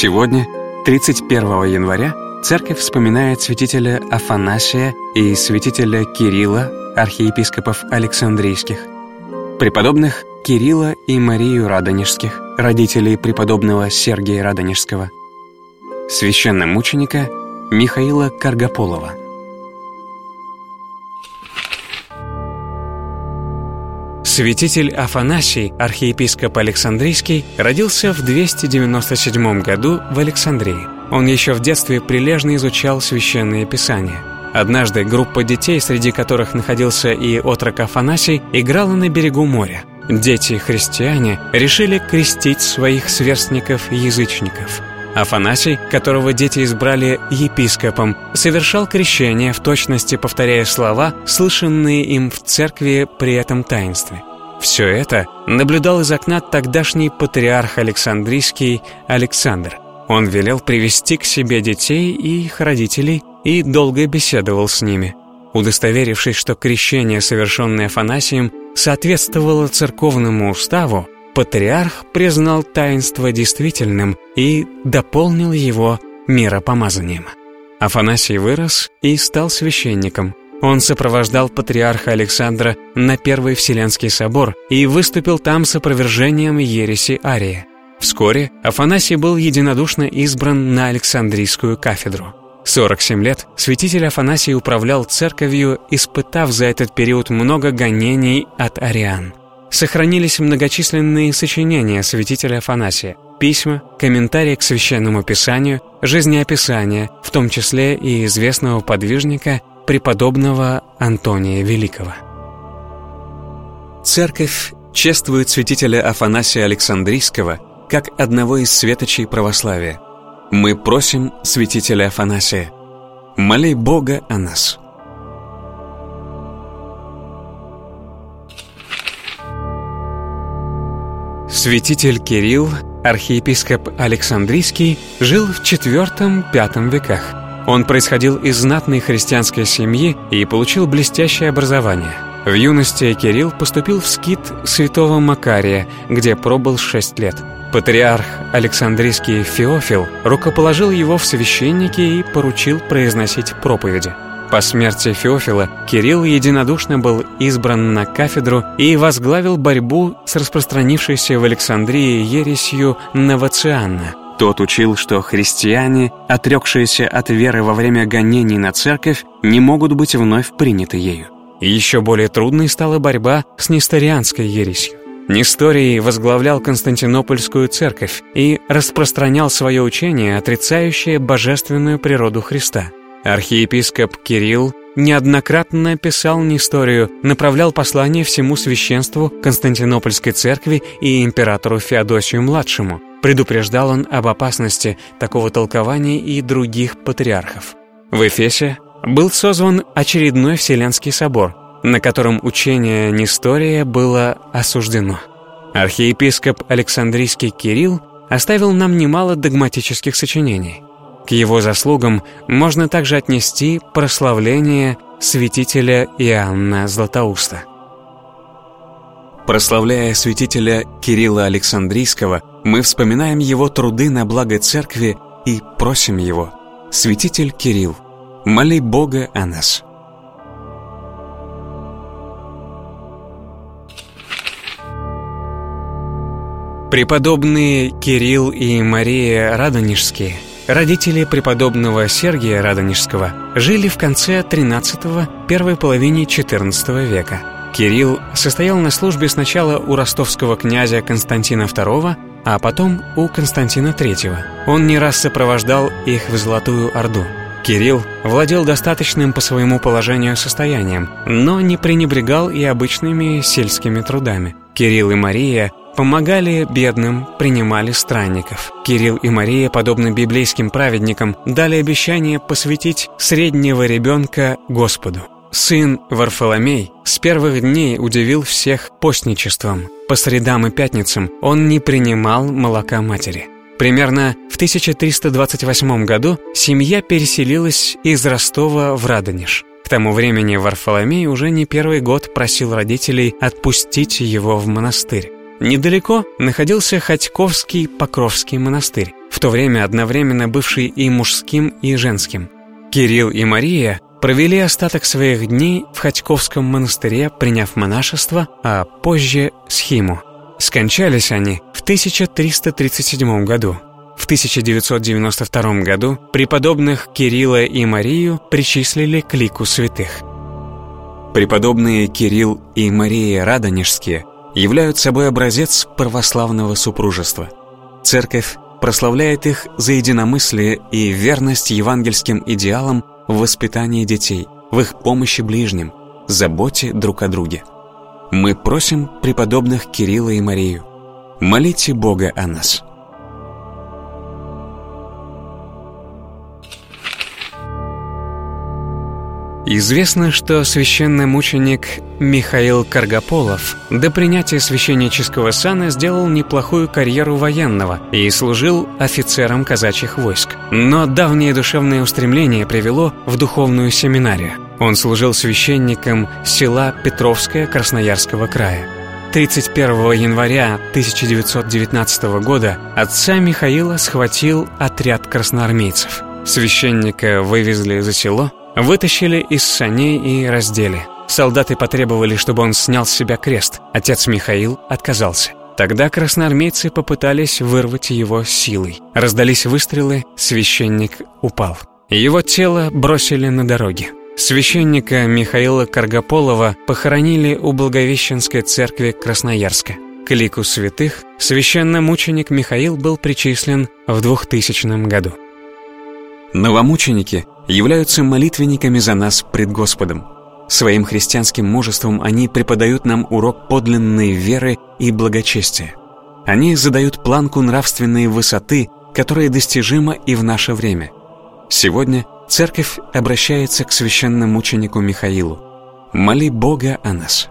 Сегодня, 31 января, Церковь вспоминает святителя Афанасия и святителя Кирилла, архиепископов Александрийских, преподобных Кирилла и Марию Радонежских, родителей преподобного Сергия Радонежского, священномученика Михаила Каргополова. Святитель Афанасий, архиепископ Александрийский, родился в 297 году в Александрии. Он еще в детстве прилежно изучал священные писания. Однажды группа детей, среди которых находился и отрок Афанасий, играла на берегу моря. Дети-христиане решили крестить своих сверстников-язычников. Афанасий, которого дети избрали епископом, совершал крещение, в точности повторяя слова, слышанные им в церкви при этом таинстве. Все это наблюдал из окна тогдашний патриарх Александрийский Александр. Он велел привести к себе детей и их родителей и долго беседовал с ними. Удостоверившись, что крещение, совершенное Афанасием, соответствовало церковному уставу, патриарх признал таинство действительным и дополнил его миропомазанием. Афанасий вырос и стал священником. Он сопровождал патриарха Александра на Первый Вселенский собор и выступил там с опровержением ереси Ария. Вскоре Афанасий был единодушно избран на Александрийскую кафедру. 47 лет святитель Афанасий управлял церковью, испытав за этот период много гонений от ариан. Сохранились многочисленные сочинения святителя Афанасия, письма, комментарии к Священному Писанию, жизнеописания, в том числе и известного подвижника преподобного Антония Великого. Церковь чествует святителя Афанасия Александрийского как одного из светочей православия. Мы просим святителя Афанасия: моли Бога о нас. Святитель Кирилл, архиепископ Александрийский, жил в IV-V веках. Он происходил из знатной христианской семьи и получил блестящее образование. В юности Кирилл поступил в скит святого Макария, где пробыл 6 лет. Патриарх Александрийский Феофил рукоположил его в священники и поручил произносить проповеди. По смерти Феофила Кирилл единодушно был избран на кафедру и возглавил борьбу с распространившейся в Александрии ересью Новациана. Тот учил, что христиане, отрекшиеся от веры во время гонений на церковь, не могут быть вновь приняты ею. Еще более трудной стала борьба с несторианской ересью. Несторий возглавлял Константинопольскую церковь и распространял свое учение, отрицающее божественную природу Христа. Архиепископ Кирилл неоднократно писал Несторию, направлял послания всему священству Константинопольской церкви и императору Феодосию-младшему. Предупреждал он об опасности такого толкования и других патриархов. В Эфесе был созван очередной Вселенский собор, на котором учение Нестория было осуждено. Архиепископ Александрийский Кирилл оставил нам немало догматических сочинений. К его заслугам можно также отнести прославление святителя Иоанна Златоуста. Прославляя святителя Кирилла Александрийского, мы вспоминаем его труды на благо церкви и просим его: святитель Кирилл, моли Бога о нас. Преподобные Кирилл и Мария Радонежские, родители преподобного Сергия Радонежского, жили в конце XIII – первой половине XIV века. Кирилл состоял на службе сначала у ростовского князя Константина II, а потом у Константина III. Он не раз сопровождал их в Золотую Орду. Кирилл владел достаточным по своему положению состоянием, но не пренебрегал и обычными сельскими трудами. Кирилл и Мария помогали бедным, принимали странников. Кирилл и Мария, подобно библейским праведникам, дали обещание посвятить среднего ребенка Господу. Сын Варфоломей с первых дней удивил всех постничеством. По средам и пятницам он не принимал молока матери. Примерно в 1328 году семья переселилась из Ростова в Радонеж. К тому времени Варфоломей уже не первый год просил родителей отпустить его в монастырь. Недалеко находился Ходьковский Покровский монастырь. В то время одновременно бывший и мужским, и женским. Кирилл и Мария провели остаток своих дней в Хотьковском монастыре, приняв монашество, а позже схиму. Скончались они в 1337 году. В 1992 году преподобных Кирилла и Марию причислили к лику святых. Преподобные Кирилл и Мария Радонежские являются собой образец православного супружества. Церковь прославляет их за единомыслие и верность евангельским идеалам в воспитании детей, в их помощи ближним, заботе друг о друге. Мы просим преподобных Кирилла и Марию: молите Бога о нас. Известно, что священномученик Михаил Каргополов до принятия священнического сана сделал неплохую карьеру военного и служил офицером казачьих войск. Но давнее душевное устремление привело в духовную семинарию. Он служил священником села Петровское Красноярского края. 31 января 1919 года отца Михаила схватил отряд красноармейцев. Священника вывезли за село, вытащили из саней и раздели. Солдаты потребовали, чтобы он снял с себя крест. Отец Михаил отказался. Тогда красноармейцы попытались вырвать его силой. Раздались выстрелы, священник упал. Его тело бросили на дороге. Священника Михаила Каргополова похоронили у Благовещенской церкви Красноярска. К лику святых священномученик Михаил был причислен в 2000 году. Новомученики являются молитвенниками за нас пред Господом. Своим христианским мужеством они преподают нам урок подлинной веры и благочестия. Они задают планку нравственной высоты, которая достижима и в наше время. Сегодня Церковь обращается к священномученику Михаилу: моли Бога о нас.